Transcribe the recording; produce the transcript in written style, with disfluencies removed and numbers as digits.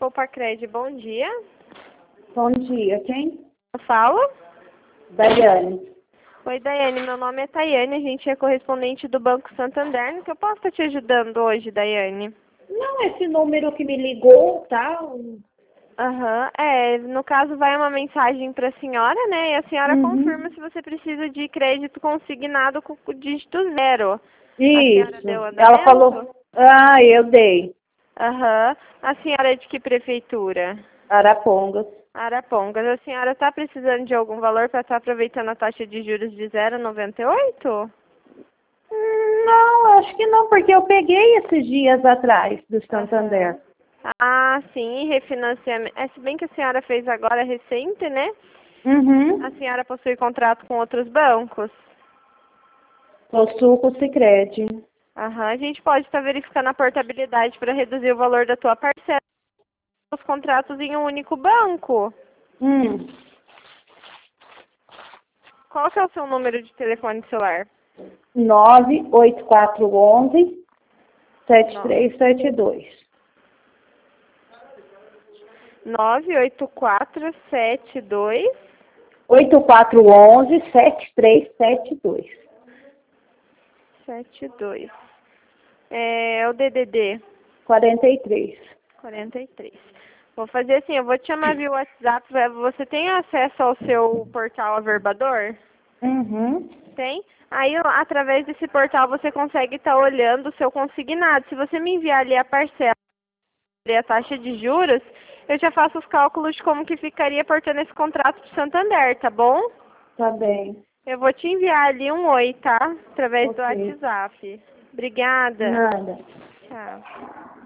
Poupa-Cred, bom dia. Bom dia, quem? Eu falo? Daiane. Oi, Daiane, meu nome é Tayane, a gente é correspondente do Banco Santander. No que eu posso estar te ajudando hoje, Daiane? Não, esse número que me ligou, tá? Aham, no caso vai uma mensagem para a senhora, né? E a senhora confirma se você precisa de crédito consignado com o dígito 0. A senhora Isso. deu Ela andamento? falou, eu dei. Aham. A senhora é de que prefeitura? Arapongas. Arapongas. A senhora está precisando de algum valor para estar aproveitando a taxa de juros de 0,98? Não, acho que não, porque eu peguei esses dias atrás do Santander. Aham. Ah, sim, refinanciamento. Se bem que a senhora fez agora recente, né? A Uhum. senhora possui contrato com outros bancos? Possuo com o Sicredi. Aham, a gente pode estar verificando a portabilidade para reduzir o valor da tua parcela dos contratos em um único banco. Qual que é o seu número de telefone celular? 98411-7372. 98472 8411-7372. 72. É o DDD 43. 43. Vou fazer assim, eu vou te chamar via WhatsApp. Você tem acesso ao seu portal Averbador? Uhum. Tem? Aí, através desse portal, você consegue estar olhando o seu consignado. Se você me enviar ali a parcela e a taxa de juros, eu já faço os cálculos de como que ficaria portando esse contrato para o Santander, tá bom? Tá bem. Eu vou te enviar ali um oi, tá? Através do Ok. WhatsApp. Obrigada. Nada. Tchau.